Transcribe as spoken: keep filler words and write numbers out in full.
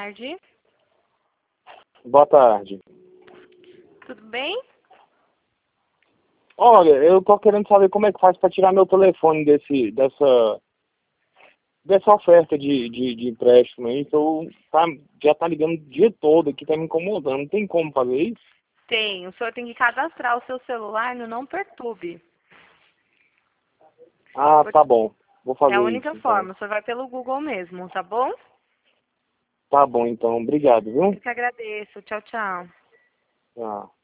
tarde. Boa tarde. Tudo bem? Olha, eu tô querendo saber como é que faz para tirar meu telefone desse, dessa, dessa oferta de, de, de empréstimo aí, que eu tá, já tá ligando o dia todo aqui, tá me incomodando. Não tem como fazer isso? Tem. O senhor tem que cadastrar o seu celular no Não Perturbe. Ah, tá bom. Vou É a fazer única isso, então. forma. O senhor vai pelo Google mesmo, tá bom? Tá bom, então. Obrigado, viu? Eu que agradeço. Tchau, tchau. Ah.